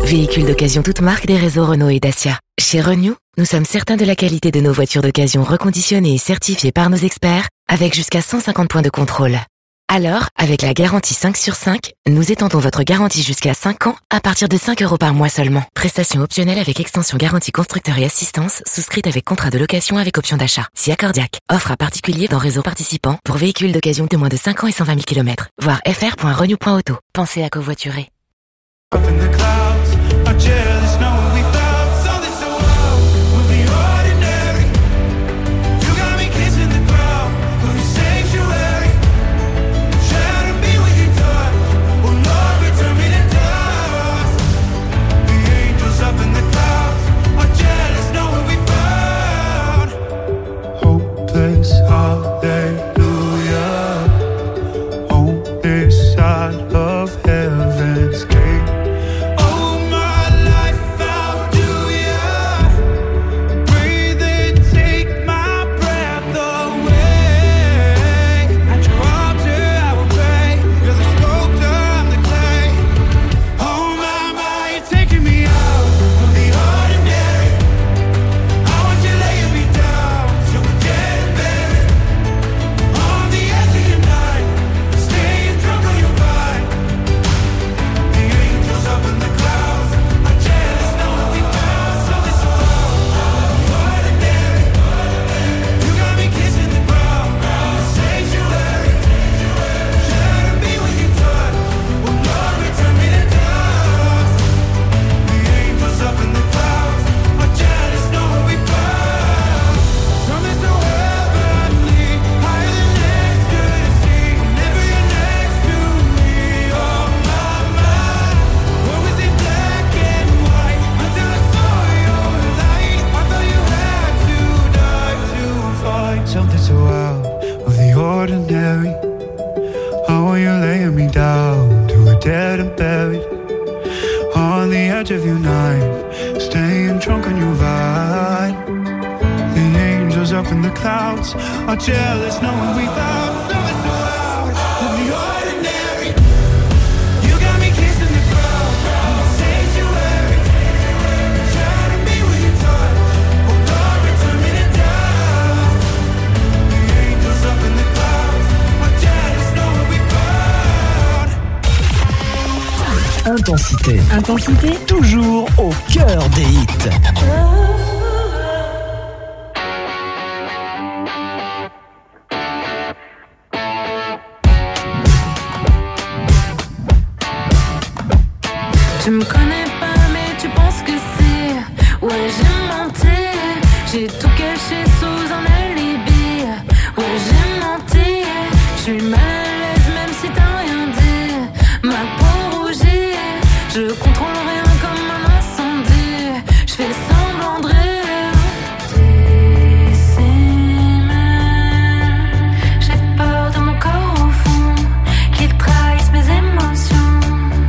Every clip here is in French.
Véhicules d'occasion toute marque des réseaux Renault et Dacia. Chez Renew, nous sommes certains de la qualité de nos voitures d'occasion reconditionnées et certifiées par nos experts, avec jusqu'à 150 points de contrôle. Alors, avec la garantie 5 sur 5, nous étendons votre garantie jusqu'à 5 ans à partir de 5 € par mois seulement. Prestation optionnelle avec extension garantie constructeur et assistance, souscrite avec contrat de location avec option d'achat. Si accordiaque. Offre à particulier dans réseau participant pour véhicules d'occasion de moins de 5 ans et 120 000 km. Voir fr.renew.auto. Pensez à covoiturer. Intensité, toujours au cœur des hits. Tu me connais pas mais tu penses que c'est. Ouais, j'ai menti, j'ai tout caché sous un alibi. Ouais, j'ai menti, je suis mal à l'aise même si t'as rien dit. Ma peau rougit, je contrôle rien comme un incendie. Je fais semblant de rire. T'es si mal. J'ai peur de mon corps au fond, qu'il trahisse mes émotions.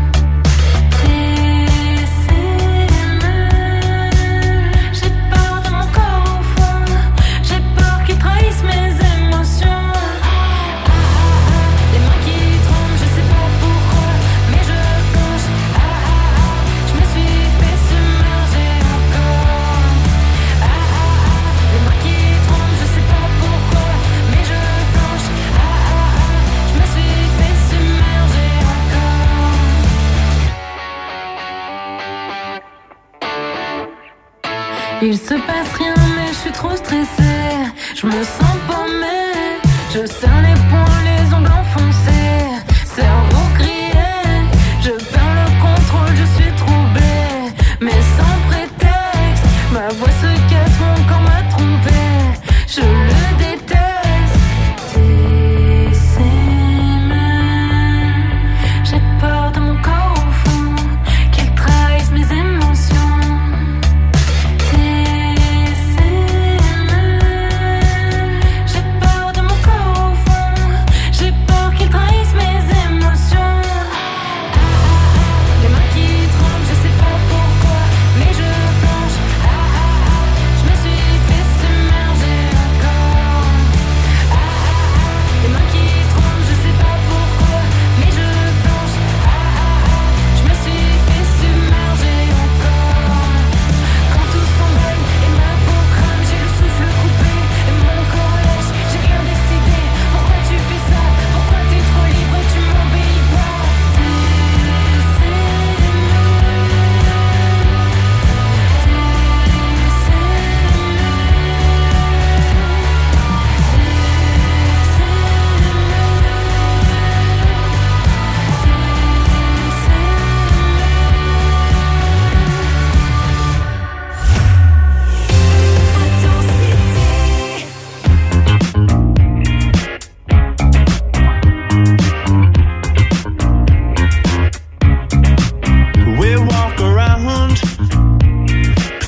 T'es si mal. J'ai peur de mon corps au fond, j'ai peur qu'il trahisse mes émotions. Les mains qui tremblent, je sais pas pourquoi, mais je flanche. Je me suis fait submerger encore. Les mains qui tremblent, je sais pas pourquoi, mais je flanche. Je me suis fait submerger encore. Il se passe rien mais je suis trop stressée. Je me sens paumée, je serre les poings, les ongles enfoncés. Cerveau grillé, je perds le contrôle, je suis troublée. Mais sans prétexte, ma voix se casse, mon corps m'a trompé. Je le déteste. T'es si mal. J'ai peur de mon corps au fond, qu'il trahisse mes émotions. T'es si mal. J'ai peur de mon corps au fond,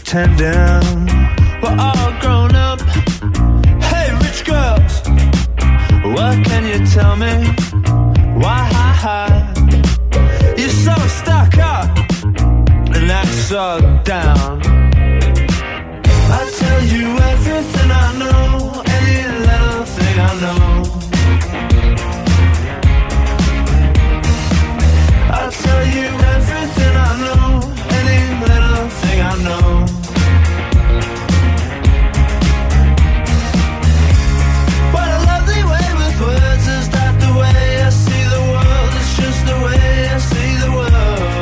pretending we're all grown up. Hey, rich girls, what can you tell me? Why you're so stuck up and that's so down? I tell you everything I know, any little thing I know. I tell you everything I know, any little thing I know. What a lovely way with words, is that the way I see the world? It's just the way I see the world.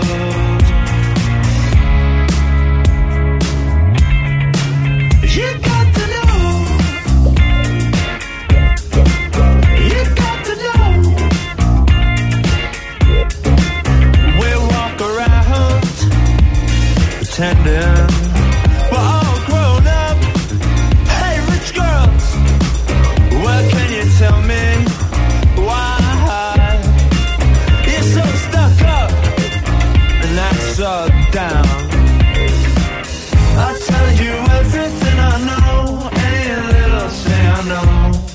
You got to know. You got to know. We walk around pretending we're all grown up. Hey, rich girls, what can you tell me? Why you're so stuck up and that's so down? I tell you everything I know, any little thing I know.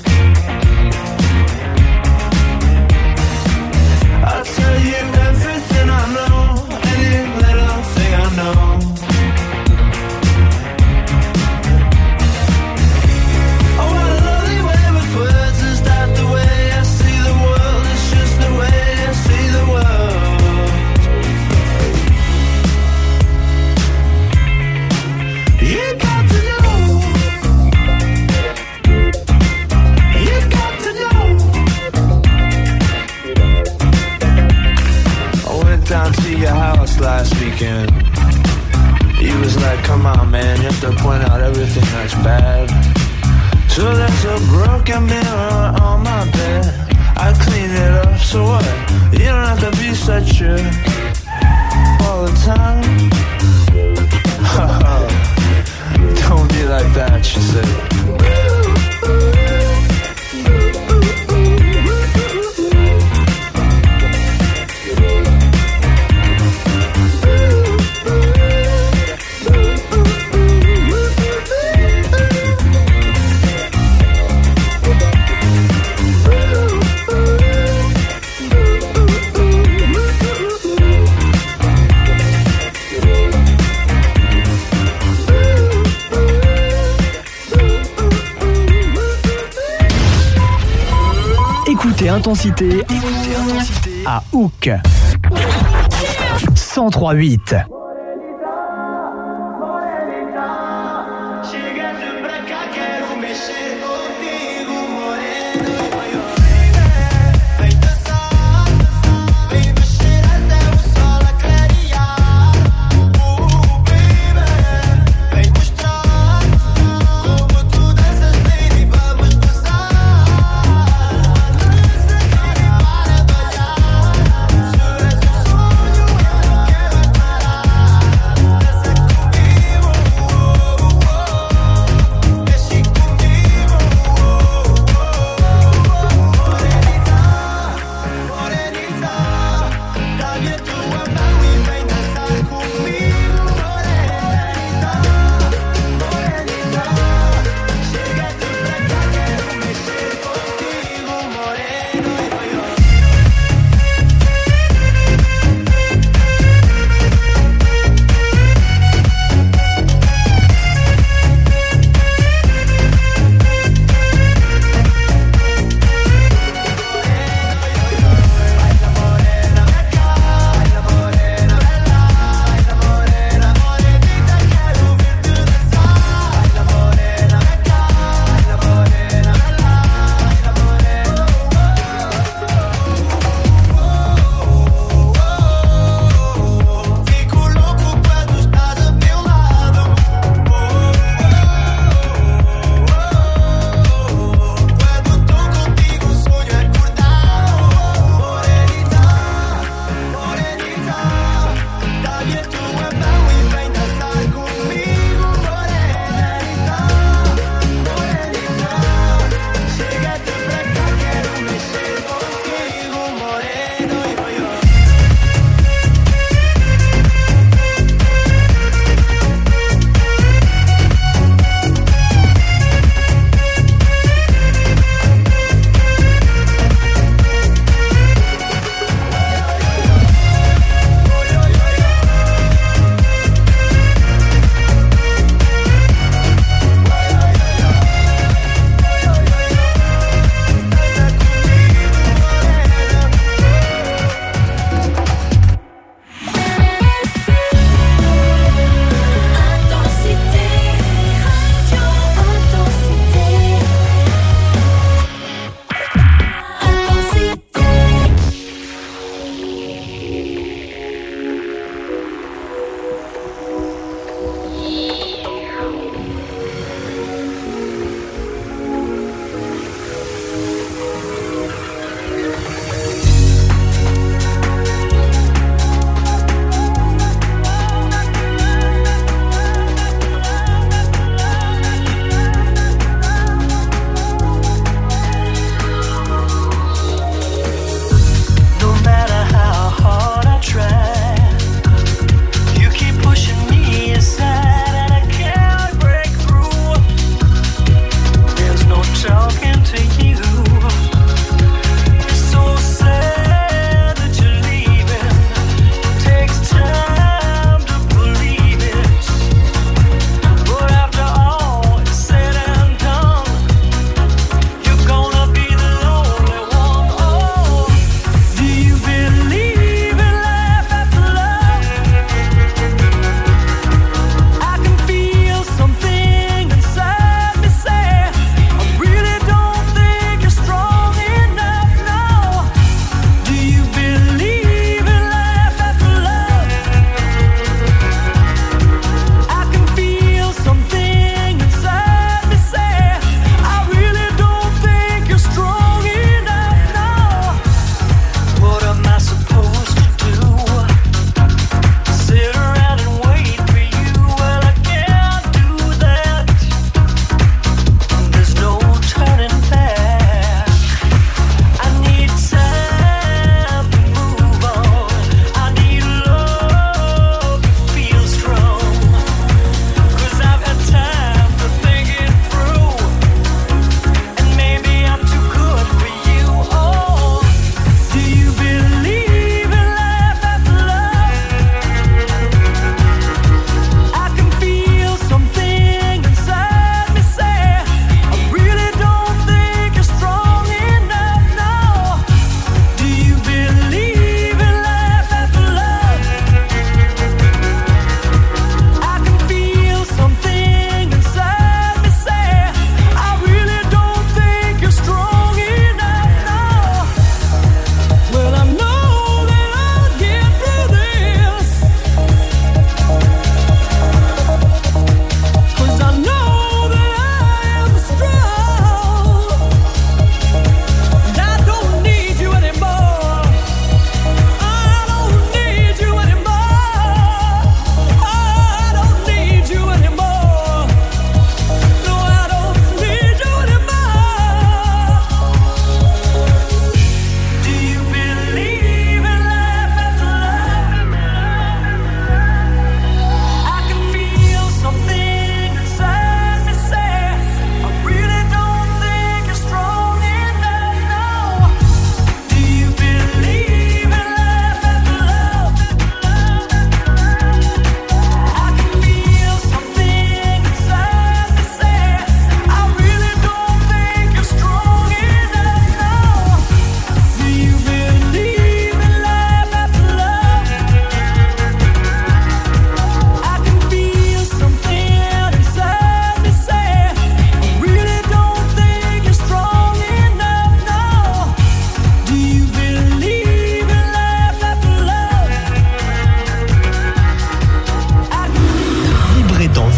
I tell you everything I know, any little thing I know. Oh, what a lovely way with words, is that the way I see the world? It's just the way I see the world. You got to know. You got to know. I went down to your house last weekend. You was like, come on man, you have to point out everything that's bad. So there's a broken mirror on my bed. I clean it up, so what? You don't have to be such a all the time. Don't be like that, she said. Écoutez Intensité à Hook 103.8.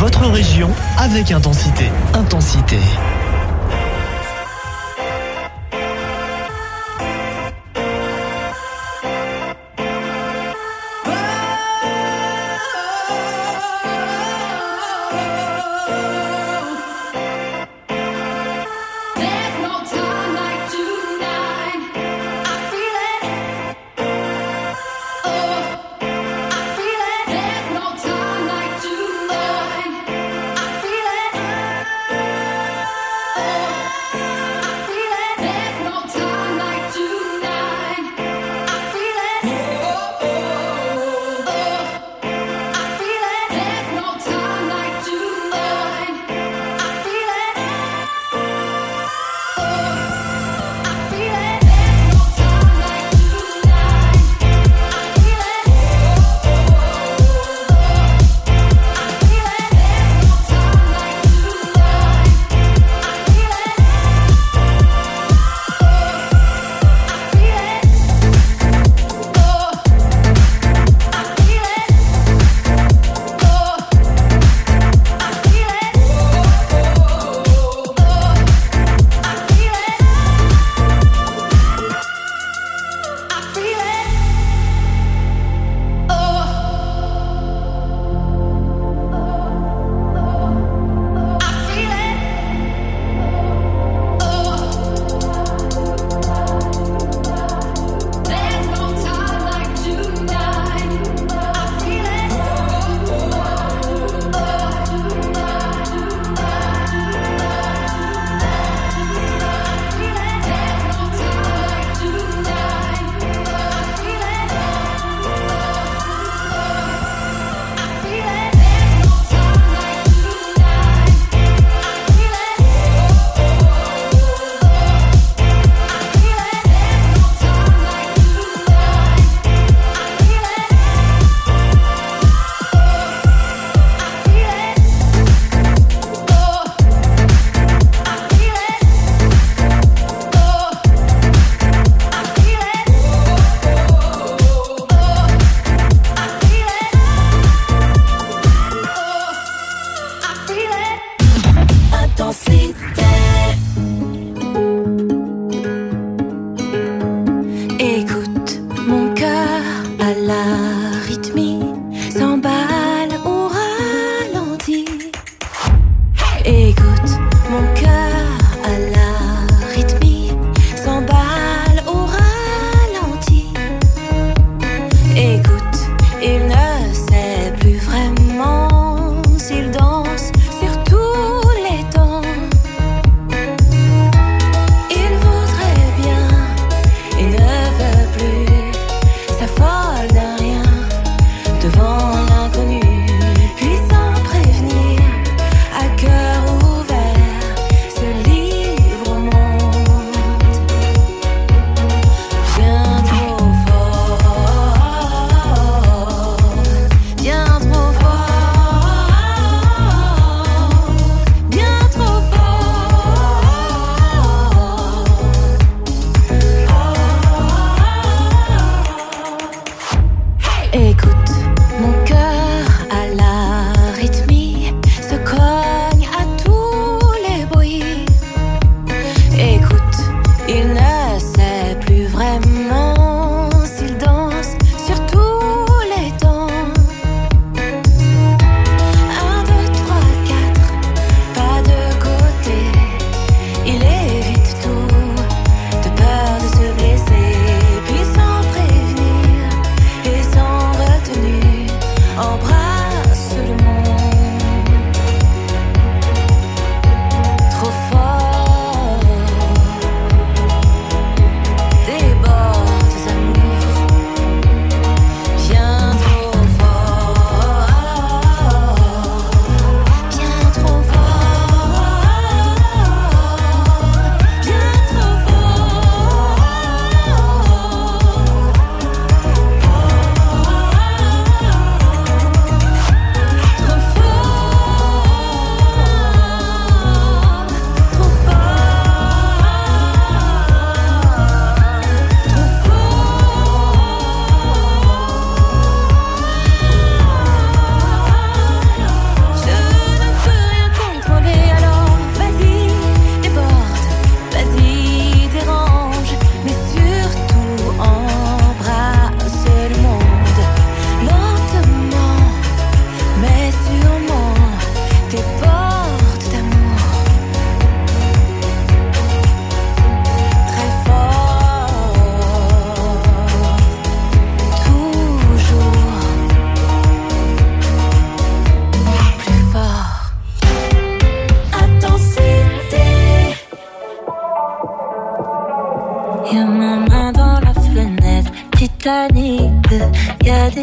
votre région avec Intensité. Intensité.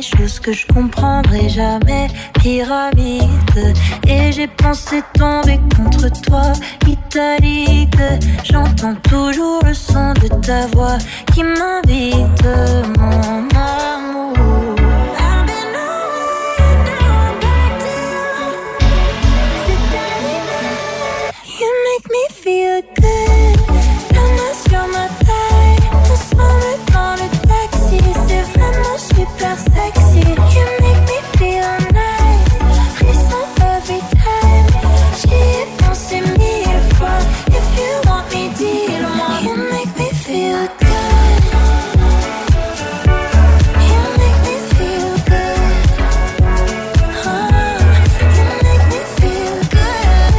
choses que je comprendrai jamais. Pyramide, et j'ai pensé tomber contre toi. Italique, j'entends toujours le son de ta voix qui m'invite, mon amour. Make me feel good. La main sur ma taille, ensemble dans le taxi, c'est vraiment super sexy. You make me feel nice, frisson every time. J'y ai pensé 1000 fois. If you want me, dis-le-moi. You make me feel good. You make me feel good. Oh, you make me feel good.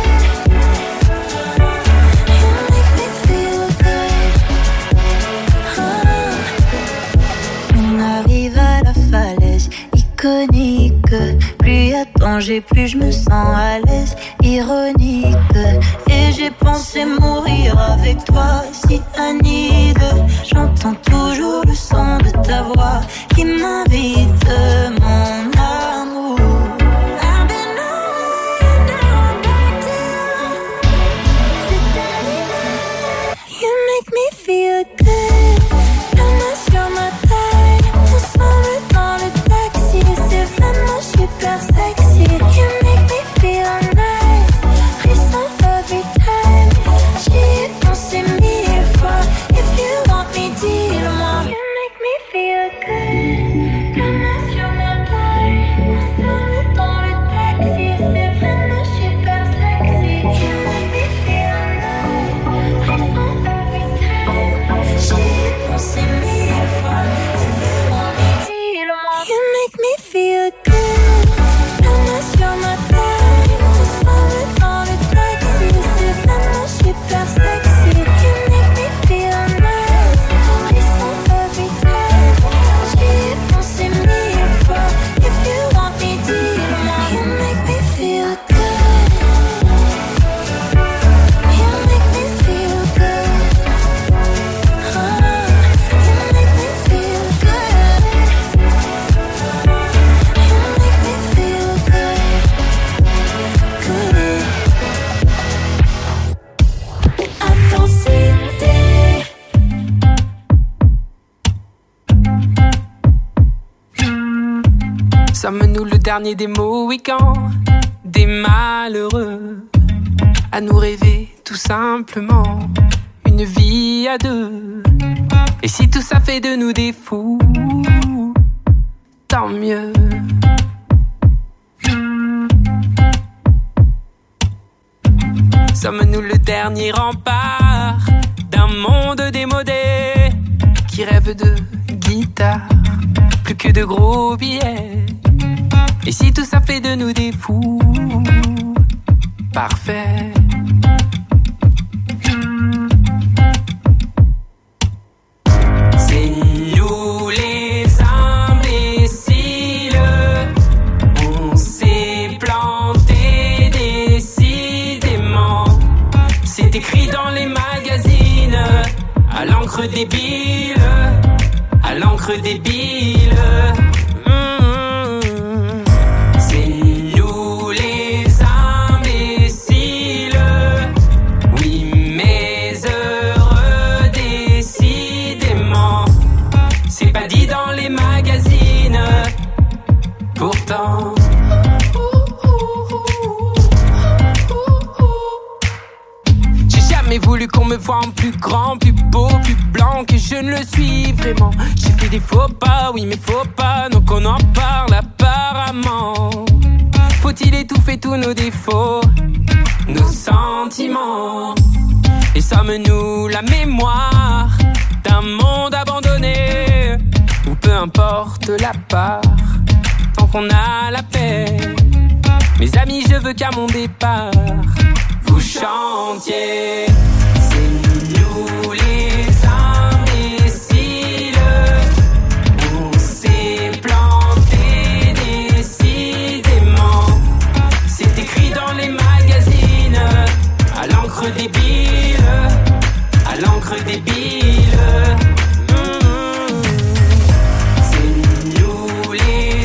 On arrive à la falaise iconique. Plus y a danger, plus je me sens à l'aise. Ironique, et j'ai pensé mourir avec toi. Cyanide, j'entends toujours le son de ta voix qui m'invite, mon amour. You make me feel good. La main sur ma taille, ensemble dans le taxi, c'est vraiment super sexy. You make me feel nice, frisson every time. J'y ai pensé 1000 fois. If you want me, dis-le-moi. You make me feel good. La main sur ma taille, ensemble dans le taxi, c'est vraiment super sexy. You make me feel nice, frisson every time. J'y ai pensé 1000 fois. If you want me, dis-le-moi. You make me feel good. La main sur ma taille, ensemble dans le taxi, c'est vraiment super sexy. You make me feel nice, frisson every time. J'y ai pensé 1000 fois. If you want me, dis-le-moi. You make me feel good. You make me feel good. Oh, you make me feel good. You make me feel good. Good. Intensité. Sommes-nous le dernier des Mohicans, des malheureux, à nous rêver tout simplement une vie à deux? Et si tout ça fait de nous des fous, tant mieux. Sommes-nous le dernier rempart d'un monde démodé qui rêve de guitare, plus que de gros billets? Et si tout ça fait de nous des fous, parfait. C'est nous les imbéciles, on s'est planté décidément. C'est écrit dans les magazines, à l'encre débile, à l'encre débile. C'est nous les imbéciles, oui mais heureux décidément. C'est pas dit dans les magazines, pourtant. J'ai jamais voulu qu'on me voie en plus grand, plus beau, plus blanc que je ne le suis vraiment. J'ai fait des faux pas, oui mais faux pas, donc on en parle apparemment. Faut-il étouffer tous nos défauts, nos sentiments? Et sommes-nous la mémoire d'un monde abandonné, ou peu importe la part, tant qu'on a la paix? Mes amis, je veux qu'à mon départ, vous chantiez. C'est nous les imbéciles, on s'est planté décidément. C'est écrit dans les magazines, à l'encre débile, à l'encre débile. C'est nous les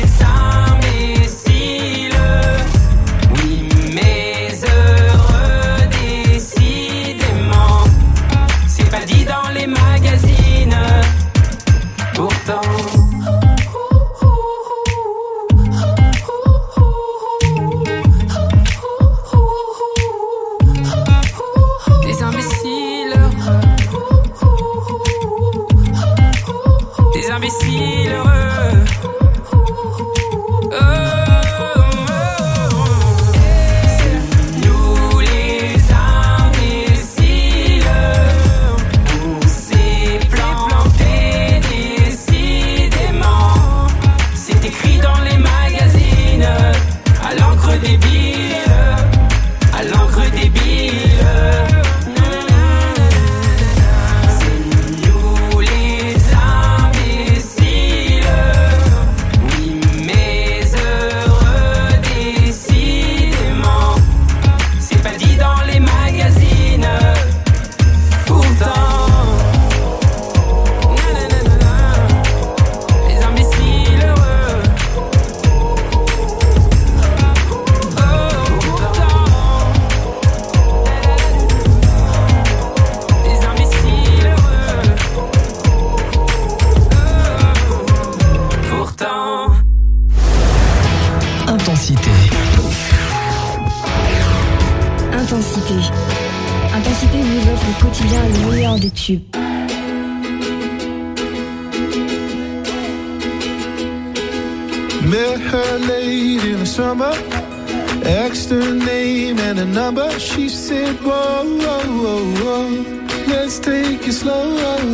Intensité. Intensité vous offre au quotidien le meilleur des tubes. Met her late in the summer, asked her name and a number. She said, whoa, whoa, whoa, whoa, let's take it slow.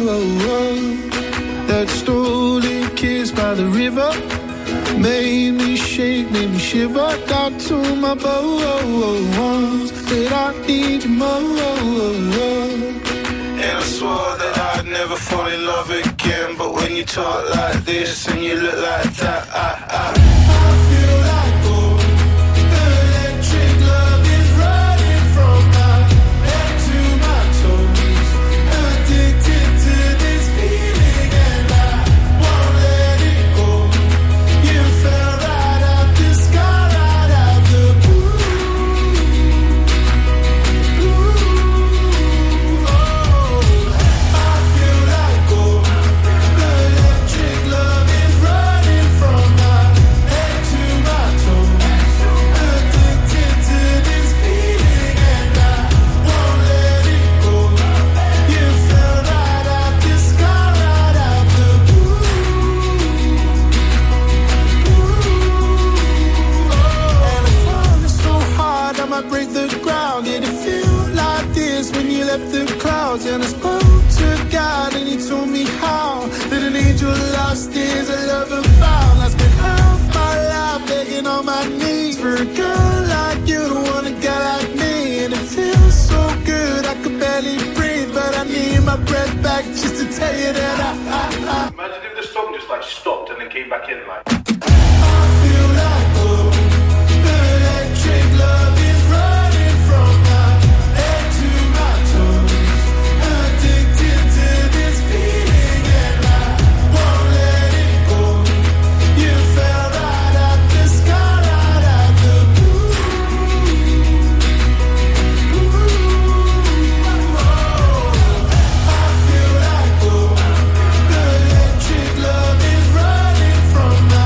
That stolen kiss by the river made me shake, made me shiver. Got to my bones, said I need you more. And I swore that I'd never fall in love again. But when you talk like this and you look like that, I feel like gold. Electric love is running from my head to my toes. Addicted to this feeling and I won't let it go. You fell right out the sky, right out the blue. Break the ground, did it feel like this when you left the clouds? And I spoke to God and he told me how that an angel lost is a lover found. I spent half my life begging on my knees for a girl like you to want a guy like me. And it feels so good I could barely breathe, but I need my breath back just to tell you that I Imagine if the song just like stopped and then came back in like I feel like gold. Electric love is running from my head to my toes. Addicted to this feeling and I won't let it go. You fell right out the sky, right out the blue. I feel like gold. Electric love is running from my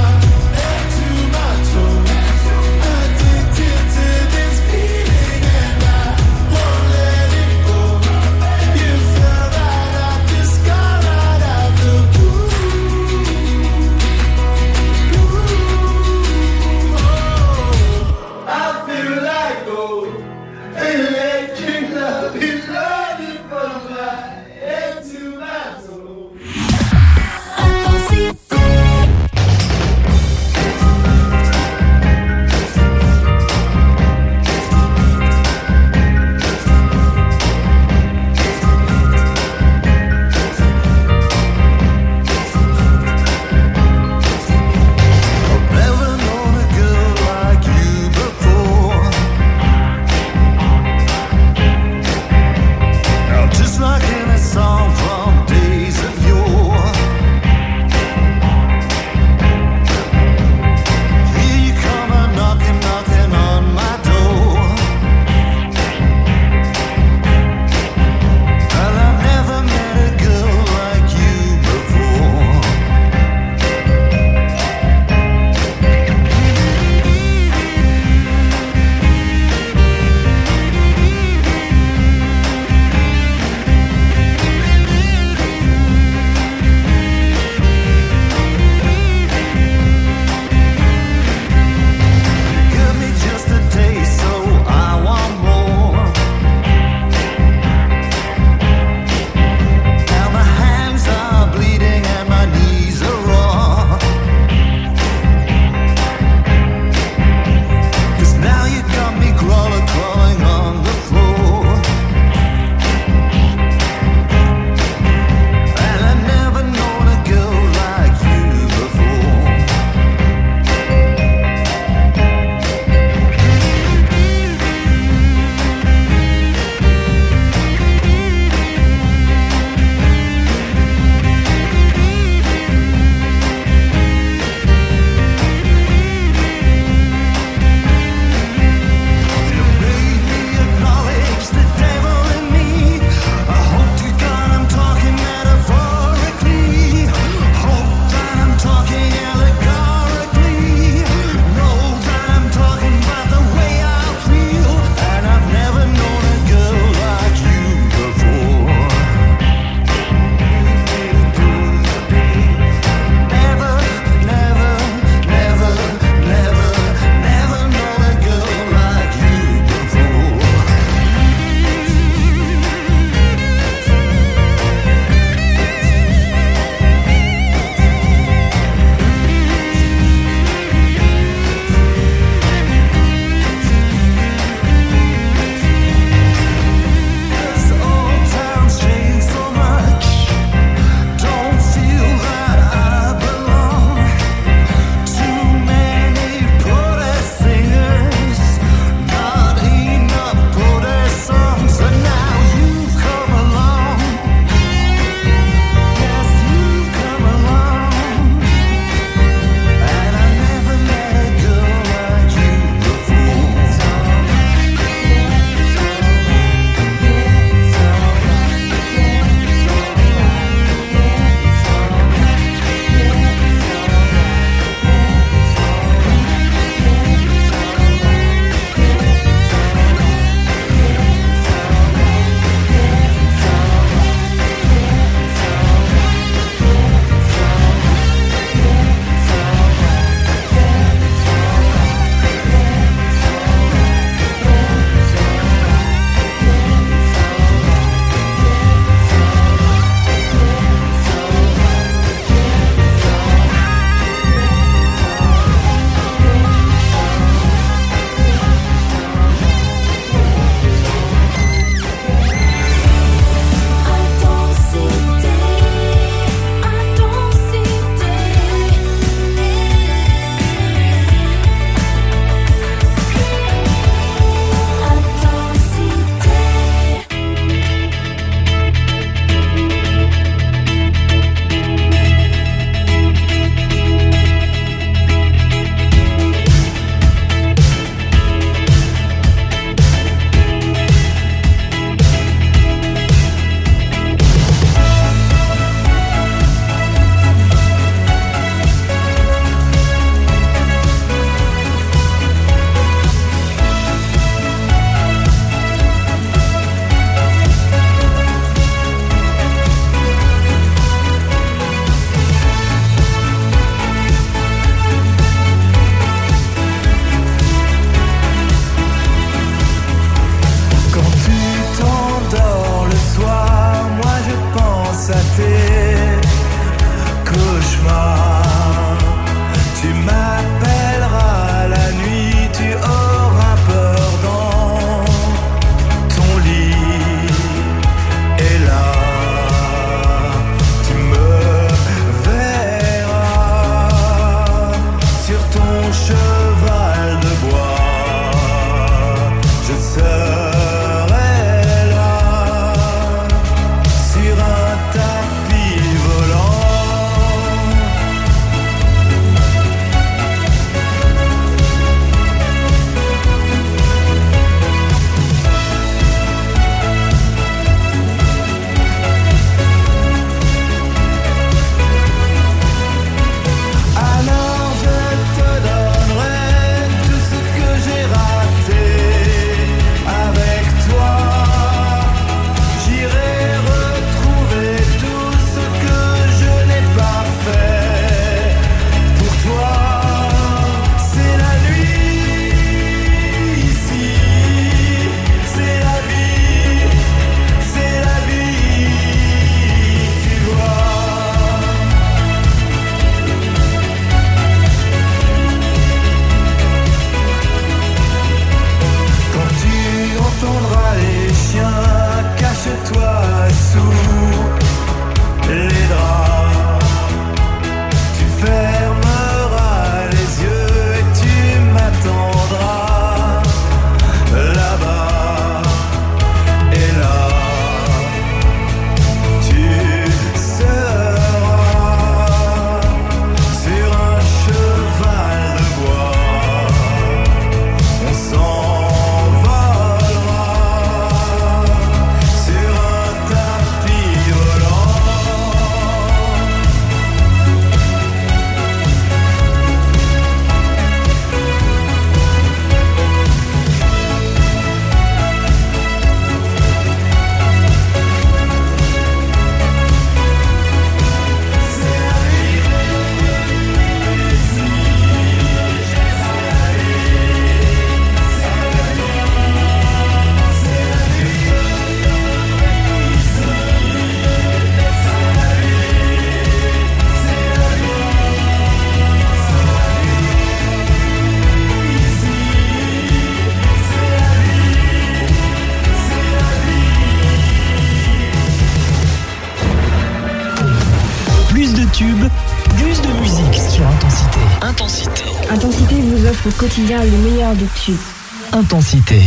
tubes, plus de musique sur Intensité. Intensité. Intensité vous offre au quotidien le meilleur des tubes. Intensité.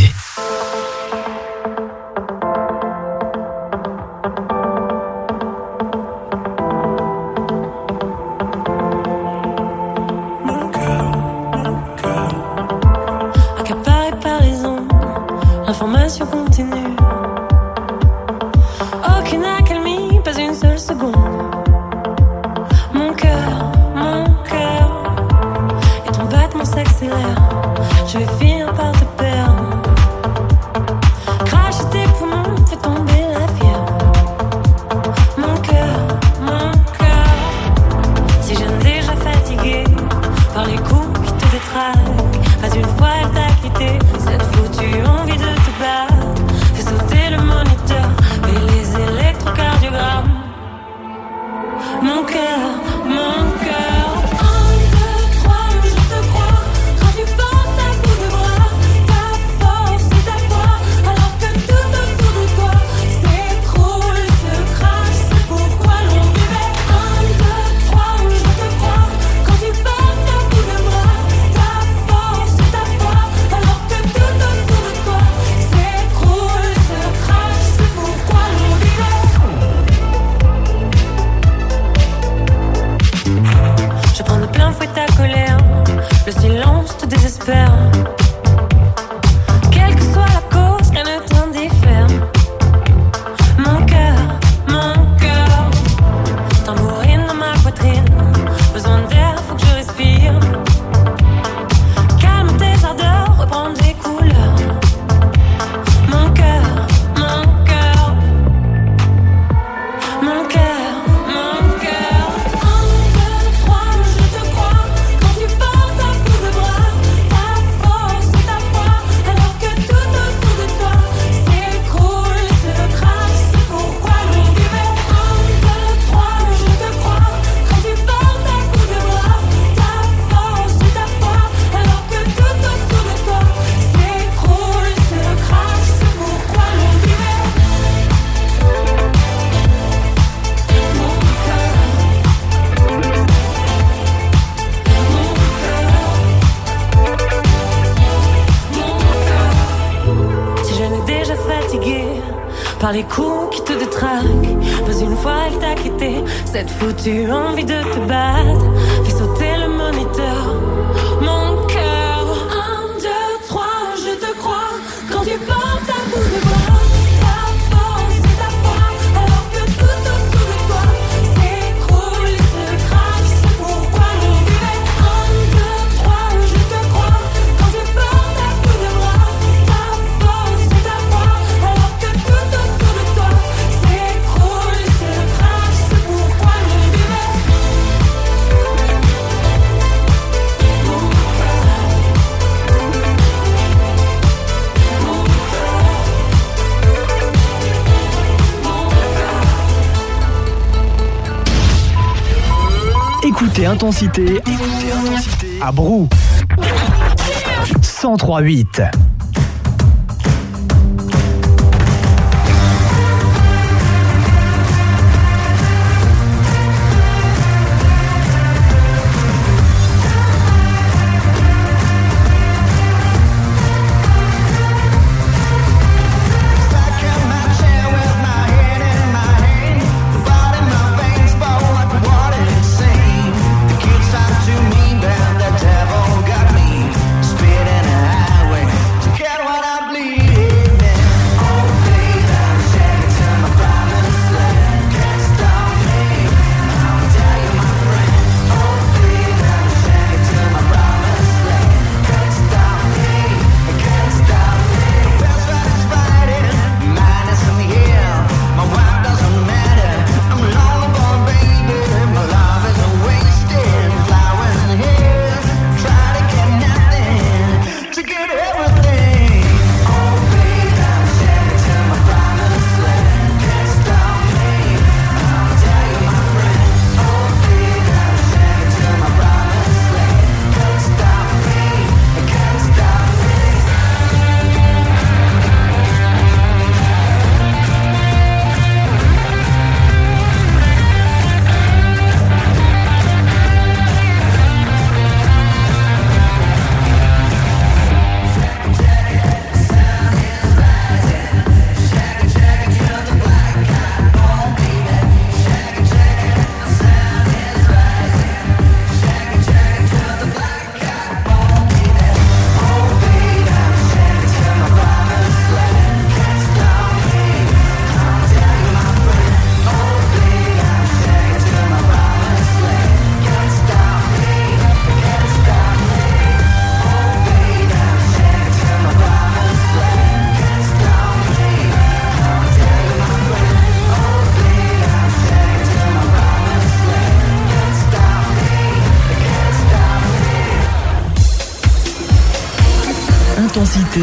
Accaparé par les ondes, l'information continue. Aucune accalmie, pas une seule seconde. Mon cœur, et ton battement s'accélère. Je vais finir par te perdre. Cracher tes poumons, fais tomber la fièvre. Mon cœur, si je n'ai déjà fatigué par les coups qui te détraquent. Pas une fois elle t'a quitté, cette foutue envie de te battre. Fais sauter le moniteur et les électrocardiogrammes. Mon cœur, 1, 2, 3, je te crois. Quand tu portes à bout de bras, ta force et ta foi, alors que tout autour de toi s'écroule, se crache, c'est pourquoi l'on vivait. 1, 2, 3, je te crois. Quand tu portes à bout de bras, ta force et ta foi, alors que tout autour de toi s'écroule, se crache, c'est pourquoi l'on vivait. Je prends de plein fouet ta colère, le silence te désespère. Quelle que soit la cause, rien ne t'indiffère. Mon cœur, tambourine dans ma poitrine. Besoin d'air, faut que je respire. Calme tes ardeurs, reprends des couleurs. Mon cœur, 1, 2, 3, je te crois. Quand tu portes à bout de bras, ta force et ta foi, alors que tout autour de toi s'écroule, se crache, c'est pourquoi l'on vivait. 1, 2, 3, je te crois. Quand tu portes à bout de bras, ta force et ta foi, alors que tout autour de toi s'écroule, se crache, c'est pourquoi l'on vivait. Si je n'ai déjà fatigué par les coups qui te détraquent, pas une fois elle t'a quitté, cette foutue envie de te battre, fais sauter le moniteur. Mon cœur, 1, 2, 3, je te crois. Quand tu portes à bout de bras, ta force et ta foi, alors que tout autour de toi s'écroule, se crache, c'est pourquoi l'on vivait. 1, 2, 3, je te crois. Quand tu portes à bout de bras, ta force et ta foi, alors que tout autour de toi s'écroule, se crache, c'est pourquoi l'on vivait. Écoutez Intensité à Brou. 103.8. To me, but the devil got me spitting a highway to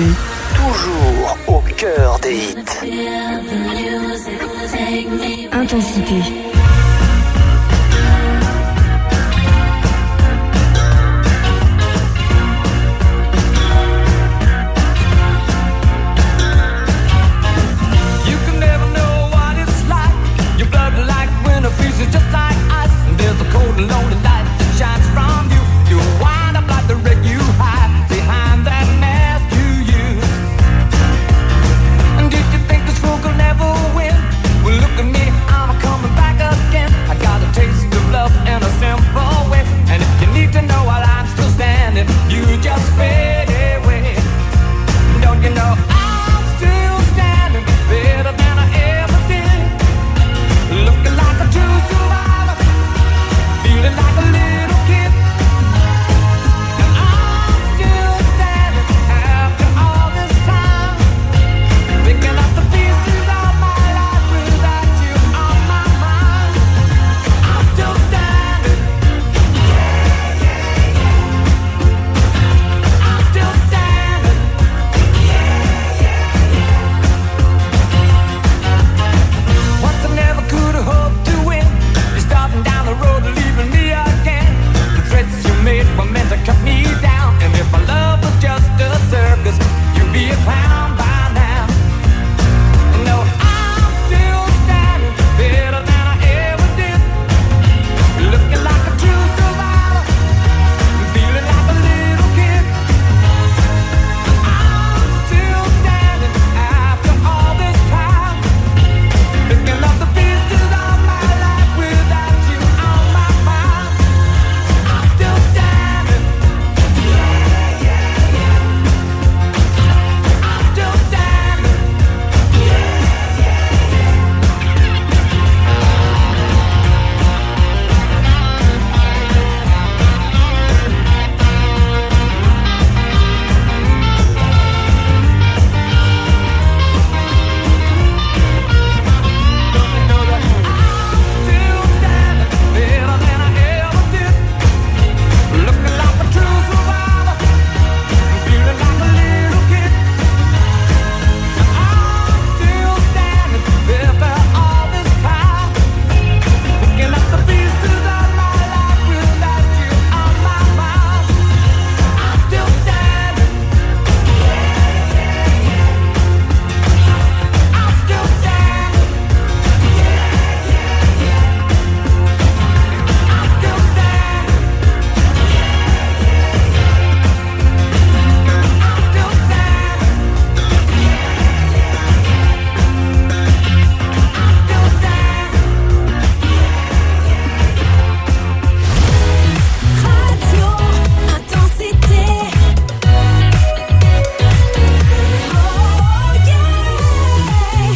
Toujours au cœur des hits. Intensité. Just like ice, and there's a cold and lonely light that shines from you. You wind up like the wreck you hide behind that mask you use. And did you think this fool could never win? Well, look at me, I'm coming back again. I got a taste of love in a simple way. And if you need to know while I'm still standing, you just fade away. Don't you know I'm still standing better than I ever did? Looking like a true survivor, feeling like a little kid. And I'm still standing after all this time, picking up the pieces of my life without you on my mind. I'm still standing. Yeah, yeah, yeah. I'm still standing. Yeah, yeah, yeah. Once I never could have hoped to win. You're starting down the road, leaving me again. The threats you made were meant to cut me down. And if my love was just a circus, you'd be a clown by now. No, I'm still standing better than I ever did. Looking like a true survivor, feeling like a little kid. I'm still standing after all this time, picking up the pieces of my life without you on my mind. I'm still standing. Yeah, yeah, yeah. I'm still standing. Yeah, yeah, yeah. Know that I'm still standing better than I ever did. Looking like a true survivor, feeling like a little kid. I'm still standing after all this time, picking up the pieces of my life without you on my mind. I'm still standing. Yeah, yeah, yeah. I'm still standing. Yeah, yeah, yeah. I'm still standing. Radio Intensité. Oh yeah.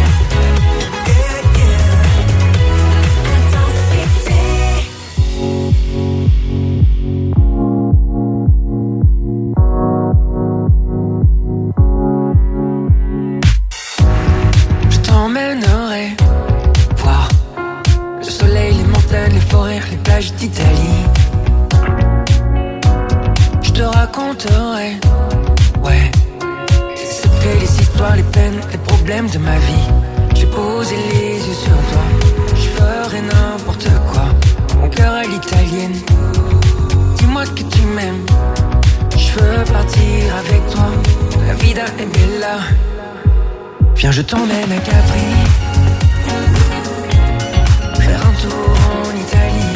Intensité. Je t'emmènerai voir le soleil, les montagnes, les forêts, les plages d'Italie. Je te raconterai, ouais, les secrets, les histoires, les peines, les problèmes de ma vie. J'ai posé les yeux sur toi, je ferai n'importe quoi. Mon cœur à l'italienne, dis-moi que tu m'aimes. Je veux partir avec toi, la vida è bella. Viens, je t'emmène à Capri, faire un tour en Italie.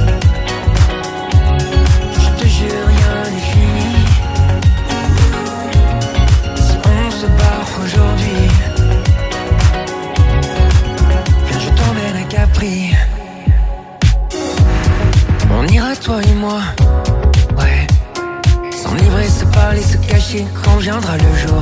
Je te jure, rien n'est fini. Si on se barre aujourd'hui, viens, je t'emmène à Capri. On ira toi et moi, ouais, s'enivrer, se parler, se cacher quand viendra le jour.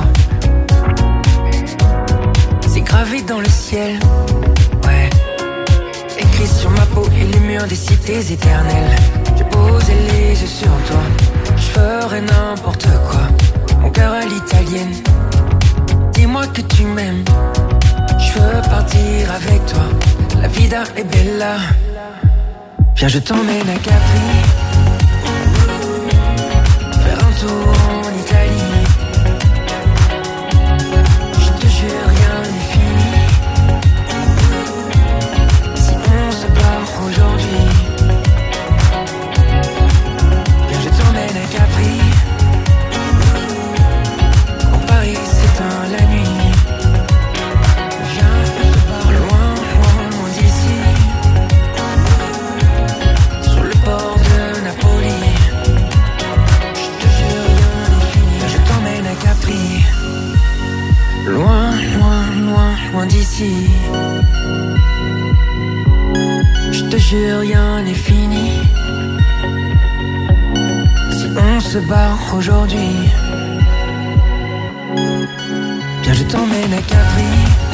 C'est gravé dans le ciel, ouais, écrit sur ma peau et les murs des cités éternelles. J'ai posé les yeux sur toi, je ferai n'importe quoi. Mon cœur à l'italienne, dis-moi que tu m'aimes. Je veux partir avec toi, la vida è bella. Viens, je t'emmène à Capri, faire un tour en Italie. loin d'ici. Je te jure, rien n'est fini. Si on se barre aujourd'hui, viens, je t'emmène à Capri,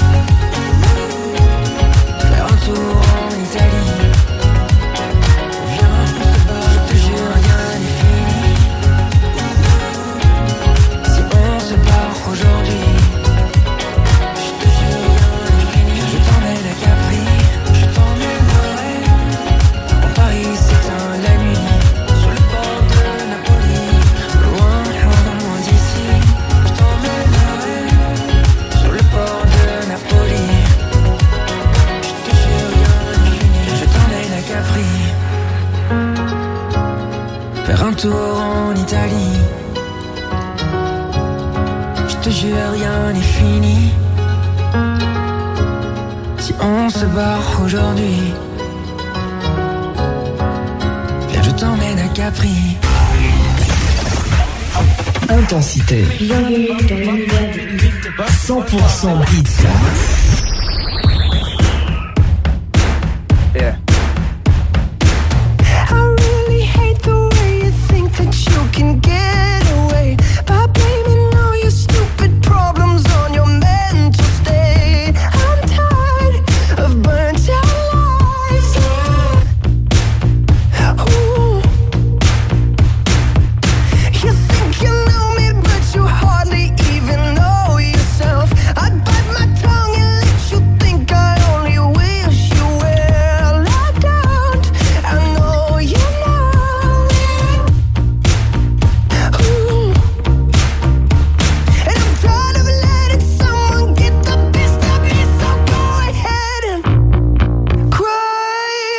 faire un tour en Italie. Viens, on se barre, je te jure, rien n'est fini. Si on se barre aujourd'hui, je te jure, rien n'est fini. Viens, je t'emmène à Capri, je t'emmènerai. En Paris s'éteint la nuit, sur le port de Napoli, loin, loin, loin d'ici. Je t'emmènerai sur le port de Napoli. Je te jure, rien n'est fini. Je t'emmène à Capri, faire un tour en Italie. Je te jure, rien n'est fini. Si on se barre aujourd'hui, viens, je t'emmène à Capri. Intensité. Bienvenue dans l'univers des hits. 100% beats. Yeah. I really hate the way you think that you can get away by blaming all your stupid problems on your mental state. I'm tired of burnt out lives. Ooh. You think you know me, but you hardly even know yourself. I'd bite my tongue and let you think I only wish you well. I don't, I know you know. Ooh. And I'm tired of letting someone get the best of me, so go ahead and cry,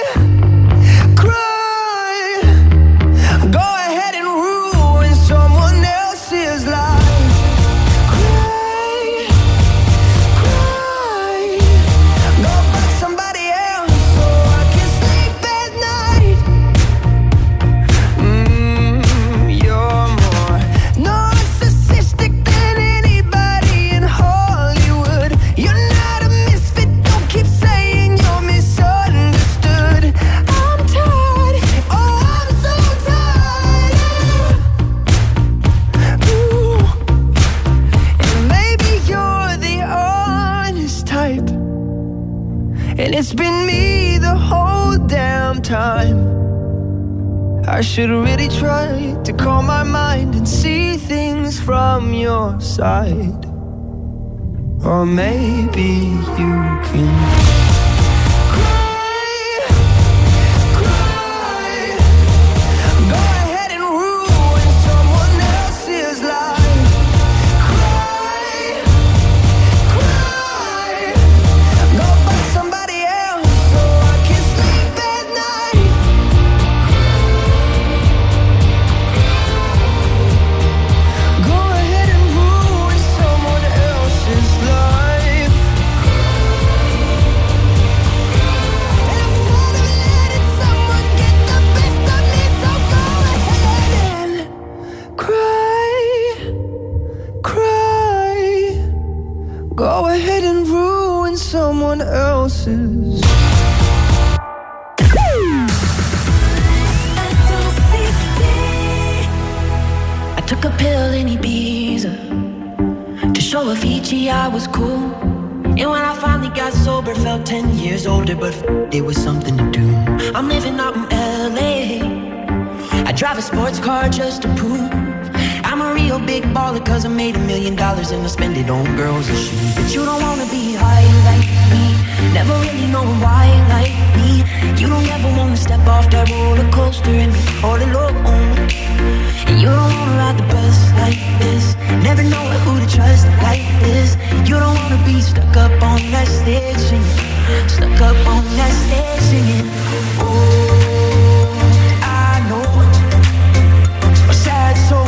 cry. Go ahead and ruin someone else's life. Cry, cry. Go fuck somebody else so I can sleep at night. You're more narcissistic than anybody in Hollywood. You're not a misfit, don't keep saying you're misunderstood. I'm tired, oh I'm so tired. Ooh. And maybe you're the honest type, and it's been me the whole damn time. I should really try to calm my mind and see things from your side. Or maybe you can cry, cry. Go ahead and ruin someone else's life. Cry, cry. Go find somebody else so I can sleep at night. Go ahead and ruin someone else's life. And I'm tired of letting someone get the best of me, so go ahead and cry, cry. Go ahead and ruin someone else's. I took a pill in Ibiza to show Avicii I was cool. And when I finally got sober, felt 10 years older, but it was something to do. I'm living out in LA. I drive a sports car just to prove I'm a real big baller, cause I made $1 million and I spend it on girls and shoes. But you don't wanna be high like me, never really knowing why like me. You don't ever wanna step off that roller coaster and be all alone. And you don't wanna ride the bus like this, never know who to trust like this. You don't wanna be stuck up on that stage singing, stuck up on that stage singing. Oh, I know a sad soul,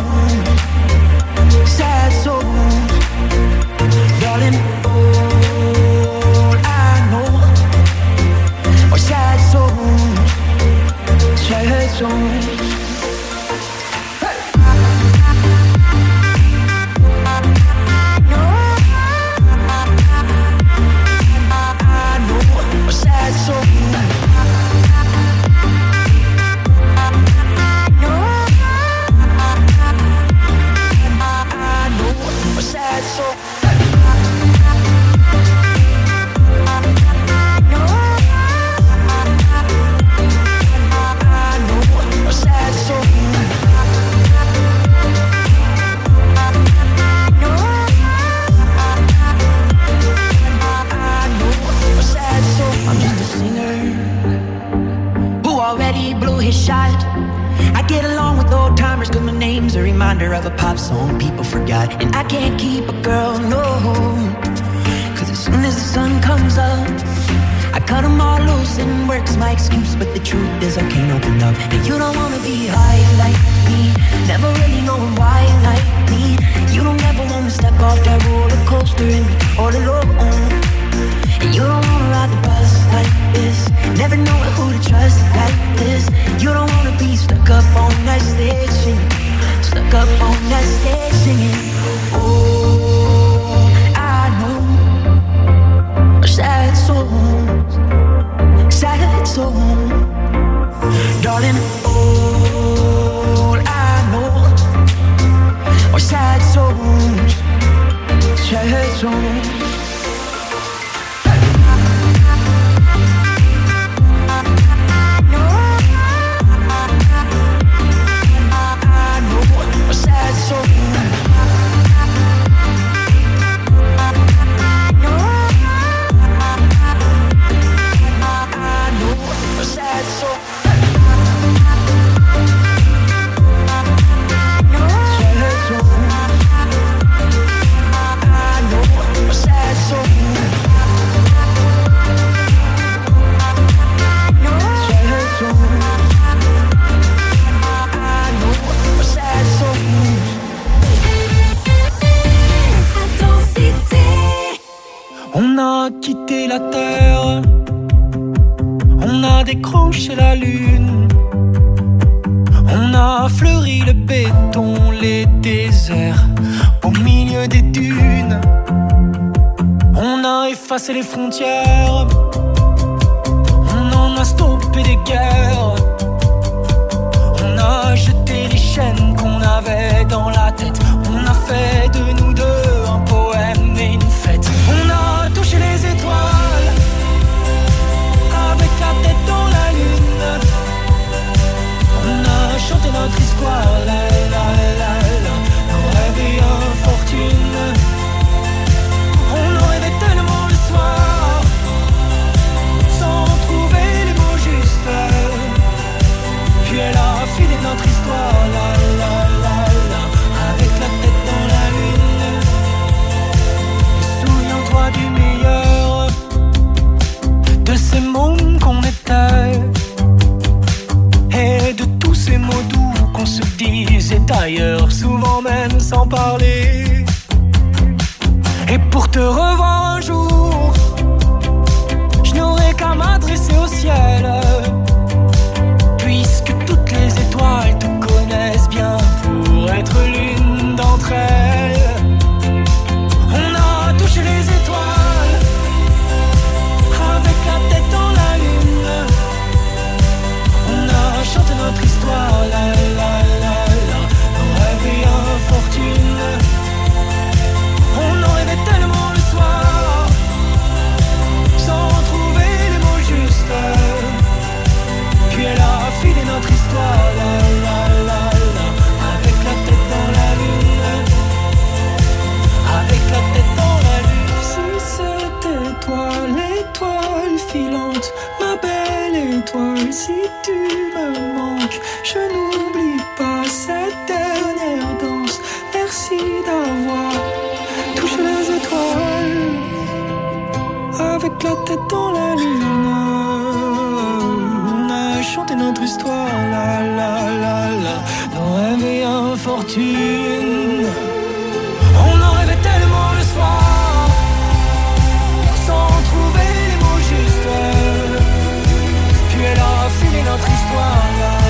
sad soul, darling. All I know are sad souls, sad souls. soul. His shot. I get along with old timers cause my name's a reminder of a pop song people forgot. And I can't keep a girl, no, cause as soon as the sun comes up I cut them all loose and work's my excuse. But the truth is I can't open up. And you don't wanna be high like me, never really knowing why you like me. You don't ever wanna step off that roller coaster and be all alone. And you don't wanna ride the bus like this, never know who to trust like this. You don't wanna be stuck up on that stage singing, stuck up on that stage singing. Oh, I know sad songs, sad songs, darling. All I know are sad songs, sad songs. On a quitté la terre, on a décroché la lune, on a fleuri le béton, les déserts au milieu des dunes. On a effacé les frontières, on en a stoppé des guerres. On a jeté les chaînes qu'on avait dans la tête. On a fait de nous deux un poème et une fête. On a touché les étoiles avec la tête dans la lune. On a chanté notre histoire, la la la la, nos rêves et infortune. On en rêvait tellement le soir, sans trouver les mots justes. Puis elle a filé notre histoire, la la la la, avec la tête dans la lune. Et souviens-toi du meilleur de ces mômes qu'on était, et de tous ces mots doux qu'on se disait ailleurs, souvent même sans parler. Et pour te revoir un jour, je n'aurai qu'à m'adresser au ciel, puisque toutes les étoiles te connaissent bien pour être l'une d'entre elles. On a touché les étoiles avec la tête dans la lune. On a chanté notre histoire, la la la la, nos rêves et infortune. On en rêvait tellement le soir, sans trouver les mots justes. Puis elle a filé notre histoire, la la la la, avec la tête dans la lune, avec la tête dans la lune. Si c'était toi l'étoile filante, ma belle étoile, si tu me manques, je n'oublie pas cette dernière danse. Merci d'avoir touché les étoiles avec la tête dans la lune. On a chanté notre histoire, la la la la, nos rêves et infortune. On en rêvait tellement le soir, sans trouver les mots justes. Puis elle a filé notre histoire, la